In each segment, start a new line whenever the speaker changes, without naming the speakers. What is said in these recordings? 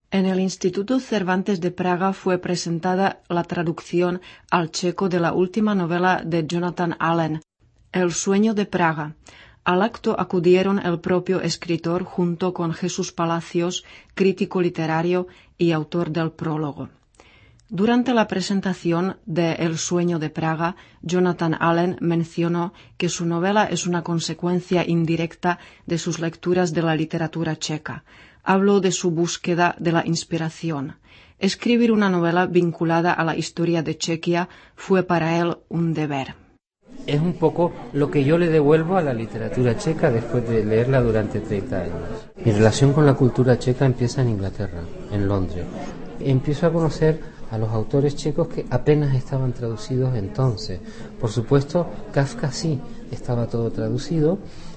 En el Instituto Cervantes de Praga fue presentada la traducción al checo de la última novela de Jonathan Allen, El sueño de Praga. Al acto acudieron el propio escritor junto con Jesús Palacios, crítico literario y autor del prólogo. Durante la presentación de El sueño de Praga, Jonathan Allen mencionó que su novela es una consecuencia indirecta de sus lecturas de la literatura checa. Habló de su búsqueda de la inspiración. Escribir una novela vinculada a la historia de Chequia fue para él un deber.
Es un poco lo que yo le devuelvo a la literatura checa después de leerla durante 30 años. Mi relación con la cultura checa empieza en Inglaterra, en Londres. Empiezo a conocer a los autores checos que apenas estaban traducidos entonces. Por supuesto, Kafka sí, estaba todo traducido.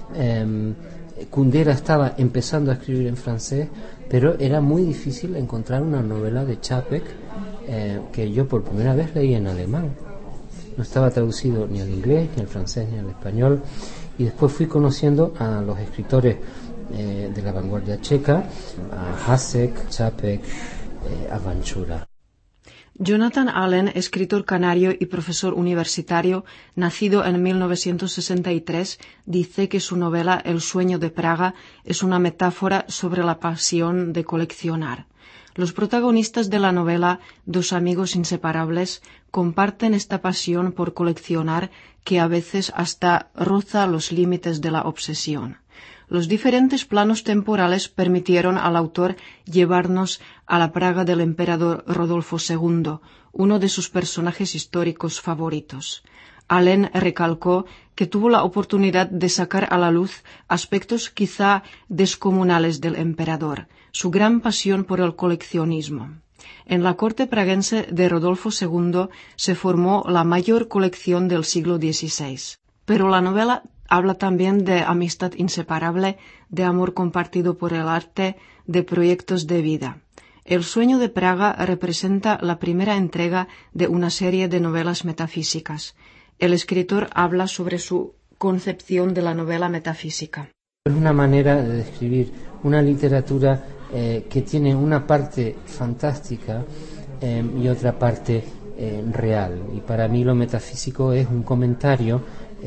Kundera estaba empezando a escribir en francés, pero era muy difícil encontrar una novela de Čapek que yo por primera vez leí en alemán. No estaba traducido ni al inglés, ni al francés, ni al español. Y después fui conociendo a los escritores de la vanguardia checa, a Hasek, Čapek, a Vančura.
Jonathan Allen, escritor canario y profesor universitario, nacido en 1963, dice que su novela El sueño de Praga es una metáfora sobre la pasión de coleccionar. Los protagonistas de la novela, dos amigos inseparables, comparten esta pasión por coleccionar que a veces hasta roza los límites de la obsesión. Los diferentes planos temporales permitieron al autor llevarnos a la Praga del emperador Rodolfo II, uno de sus personajes históricos favoritos. Allen recalcó que tuvo la oportunidad de sacar a la luz aspectos quizá descomunales del emperador, su gran pasión por el coleccionismo. En la corte praguense de Rodolfo II se formó la mayor colección del siglo XVI. Pero la novela habla también de amistad inseparable, de amor compartido por el arte, de proyectos de vida. El sueño de Praga representa la primera entrega de una serie de novelas metafísicas. El escritor habla sobre su concepción de la novela metafísica.
Es una manera de describir una literatura que tiene una parte fantástica y otra parte real. Y para mí lo metafísico es un comentario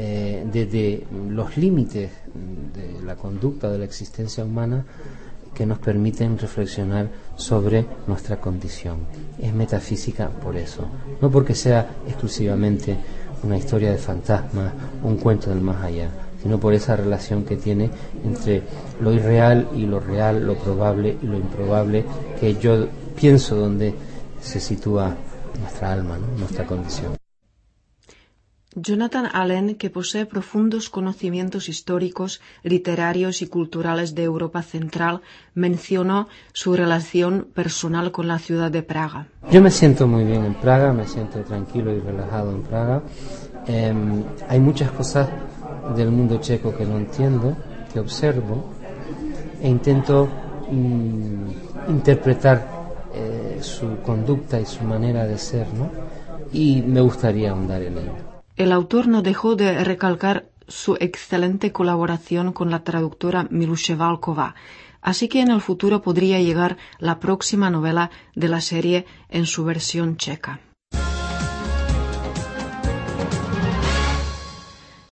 desde los límites de la conducta de la existencia humana que nos permiten reflexionar sobre nuestra condición. Es metafísica por eso, no porque sea exclusivamente una historia de fantasmas, un cuento del más allá, sino por esa relación que tiene entre lo irreal y lo real, lo probable y lo improbable, que yo pienso donde se sitúa nuestra alma, ¿no? Nuestra condición.
Jonathan Allen, que posee profundos conocimientos históricos, literarios y culturales de Europa Central, mencionó su relación personal con la ciudad de Praga.
Yo me siento muy bien en Praga, me siento tranquilo y relajado en Praga. Hay muchas cosas del mundo checo que no entiendo, que observo e intento interpretar su conducta y su manera de ser, ¿no? Y me gustaría ahondar en ello.
El autor no dejó de recalcar su excelente colaboración con la traductora Miluše Valková, así que en el futuro podría llegar la próxima novela de la serie en su versión checa.